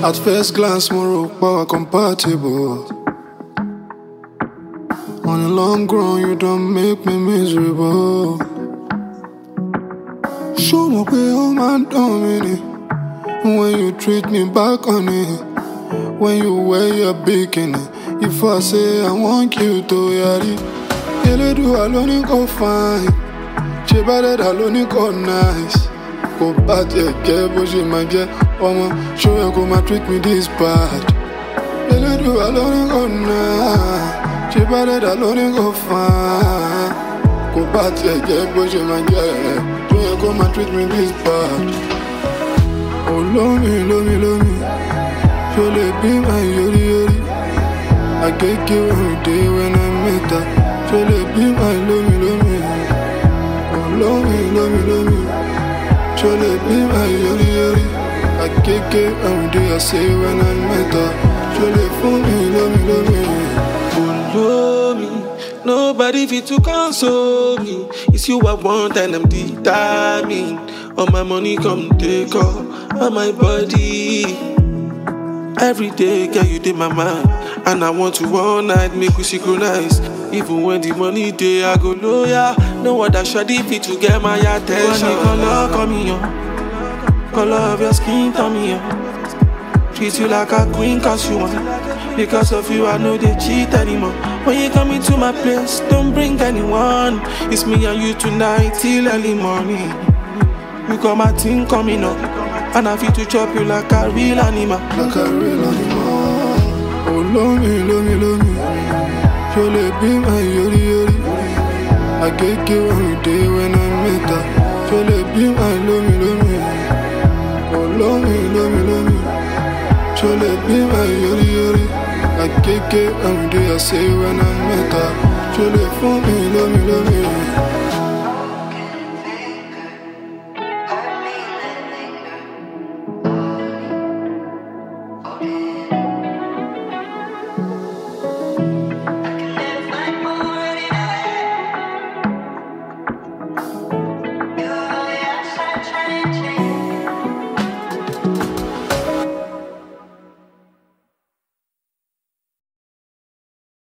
At first glance, more power compatible. On the long run, you don't make me miserable. Show me where all man dominate. When you treat me back on it, when you wear your bikini. If I say I want you to yari, you do alone go fine. She bad alone go nice. Go bad, yeah, but she might get. Show you go treat me this bad. You do alone go nice. She bad alone go fine. Go bad, yeah, but she might get. Show you go treat me this bad. Oh, love me. Surely be my yori. I get you every day when I met her. Surely be my love me. Oh, love me. Surely be my yori. I get you every day I say when I met her. Surely for me, love me. Oh, love me. Nobody fit to console me. It's you I want and I'm determined. All my money come take all my body. Every day, girl, you did my mind. And I want you all night, make we synchronize. Even when the money day, I go loyal. No other shoddy fit to get my attention. Color, call me on. Color of your skin, tell me on. Treat you like a queen, cause you want. Because of you, I know they cheat anymore. When you come into my place, don't bring anyone. It's me and you tonight till early morning. You got my team coming up, and I feel to chop you like a real animal. Like a real animal. Oh, love me. Surely be my yori. I get you every day when I met her. Surely be my love me. Oh, love me. Surely be my yori. I get you every day I say when I met her. Surely for me, love me.